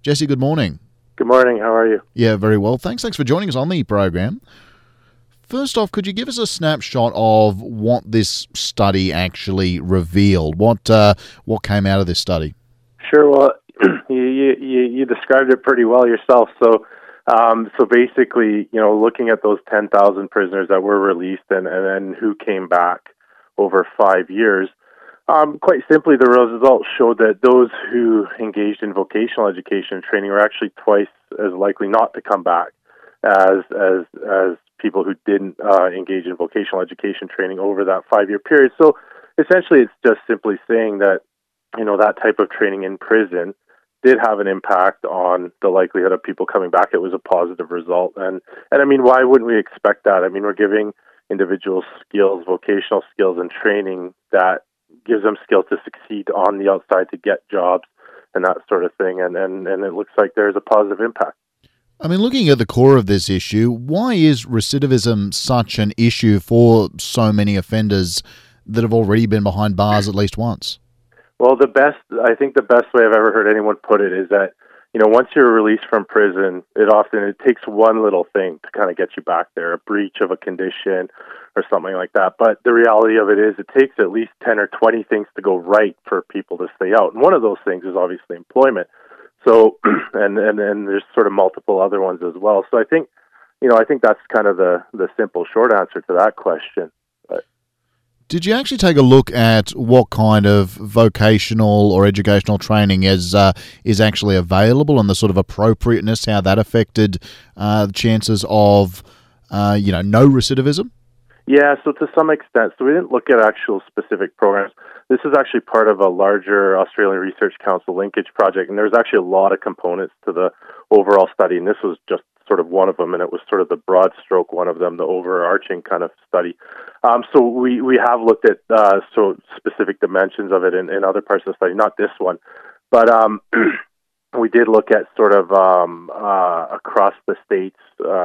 Jesse, good morning. Good morning. How are you? Yeah, very well. Thanks for joining us on the program. First off, could you give us a snapshot of what this study actually revealed? What came out of this study? Sure. Well, you described it pretty well yourself. So basically, looking at those 10,000 prisoners that were released and then who came back over 5 years, quite simply, the results showed that those who engaged in vocational education training were actually twice as likely not to come back as people who didn't engage in vocational education training over that 5-year period. So essentially, it's just simply saying that that type of training in prison did have an impact on the likelihood of people coming back. It was a positive result. And I mean, why wouldn't we expect that? I mean, we're giving individuals skills, vocational skills and training that gives them skills to succeed on the outside, to get jobs and that sort of thing. And it looks like there's a positive impact. I mean, looking at the core of this issue, why is recidivism such an issue for so many offenders that have already been behind bars at least once? Well, I think the best way I've ever heard anyone put it is that, once you're released from prison, it takes one little thing to kind of get you back there, a breach of a condition or something like that. But the reality of it is it takes at least 10 or 20 things to go right for people to stay out. And one of those things is obviously employment. So, and there's sort of multiple other ones as well. So I think that's kind of the simple short answer to that question. Did you actually take a look at what kind of vocational or educational training is actually available and the sort of appropriateness, how that affected the chances of, no recidivism? Yeah, so to some extent. So we didn't look at actual specific programs. This is actually part of a larger Australian Research Council linkage project, and there's actually a lot of components to the overall study, and this was just sort of one of them, and it was sort of the broad stroke one of them, the overarching kind of study. So we have looked at specific dimensions of it in other parts of the study, not this one, but we did look at sort of across the states,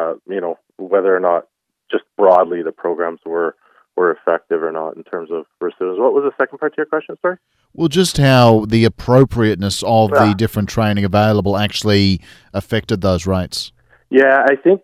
whether or not just broadly the programs were effective or not in terms of recidivism. What was the second part to your question, sorry? Well, just how the appropriateness of the different training available actually affected those rates. Yeah, I think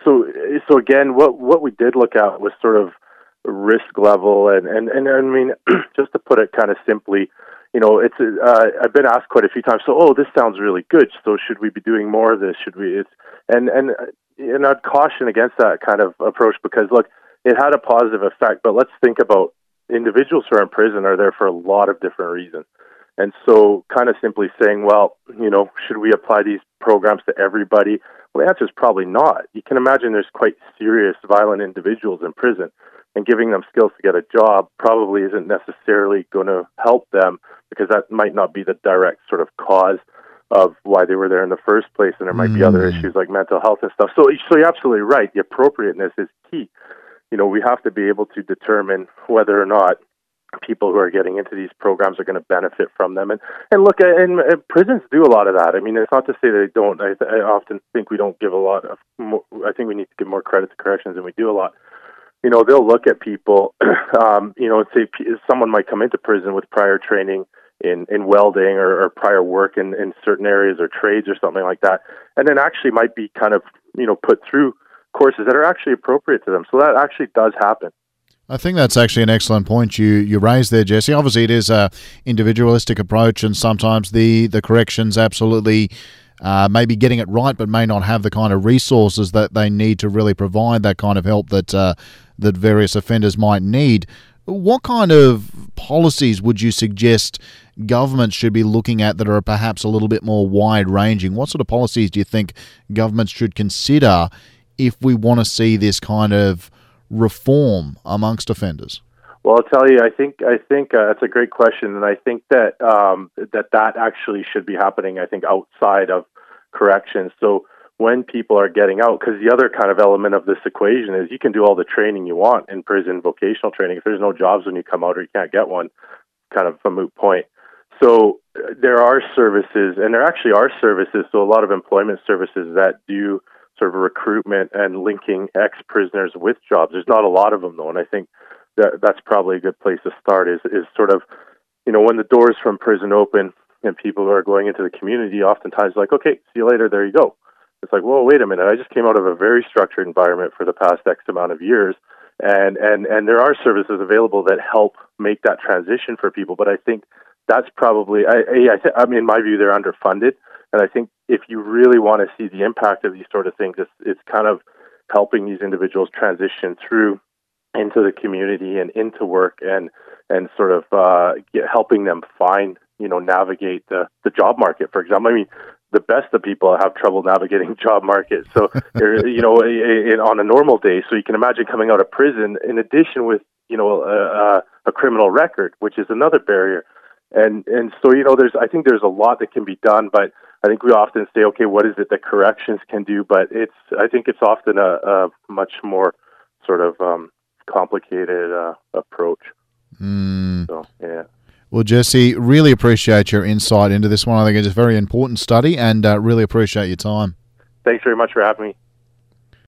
so. Again, what we did look at was sort of risk level, and I mean, just to put it kind of simply, it's I've been asked quite a few times. So, this sounds really good. So, should we be doing more of this? Should we? And I'd caution against that kind of approach because look, it had a positive effect. But let's think about individuals who are in prison are there for a lot of different reasons. And so kind of simply saying, well, should we apply these programs to everybody? Well, the answer is probably not. You can imagine there's quite serious, violent individuals in prison, and giving them skills to get a job probably isn't necessarily going to help them because that might not be the direct sort of cause of why they were there in the first place, and there might be other issues like mental health and stuff. So you're absolutely right. The appropriateness is key. We have to be able to determine whether or not people who are getting into these programs are going to benefit from them. And look, and prisons do a lot of that. I mean, it's not to say they don't. I often think we don't give a lot of more, I think we need to give more credit to corrections, and we do a lot. They'll look at people, say someone might come into prison with prior training in welding or prior work in certain areas or trades or something like that, and then actually might be kind of, put through courses that are actually appropriate to them. So that actually does happen. I think that's actually an excellent point you raised there, Jesse. Obviously, it is a individualistic approach, and sometimes the corrections absolutely may be getting it right, but may not have the kind of resources that they need to really provide that kind of help that various offenders might need. What kind of policies would you suggest governments should be looking at that are perhaps a little bit more wide-ranging? What sort of policies do you think governments should consider if we want to see this kind of reform amongst offenders? Well, I'll tell you, I think that's a great question, and I think that that actually should be happening, I think, outside of corrections. So when people are getting out, because the other kind of element of this equation is you can do all the training you want in prison, vocational training. If there's no jobs when you come out or you can't get one, kind of a moot point. So there are services, and there actually are services, so a lot of employment services that do sort of recruitment and linking ex-prisoners with jobs. There's not a lot of them, though, and I think that's probably a good place to start is sort of, when the doors from prison open, and people who are going into the community oftentimes like, okay, see you later, there you go. It's like, whoa, wait a minute, I just came out of a very structured environment for the past X amount of years, and there are services available that help make that transition for people, but I think that's probably, I mean, in my view, they're underfunded, and I think if you really want to see the impact of these sort of things, it's kind of helping these individuals transition through into the community and into work, and sort of helping them find, navigate the job market, for example. I mean, the best of people have trouble navigating job market. So, on a normal day, so you can imagine coming out of prison in addition with, a criminal record, which is another barrier. And so, I think there's a lot that can be done, but I think we often say, okay, what is it that corrections can do? But I think it's often a much more sort of complicated approach. So, yeah. Well, Jesse, really appreciate your insight into this one. I think it's a very important study, and really appreciate your time. Thanks very much for having me.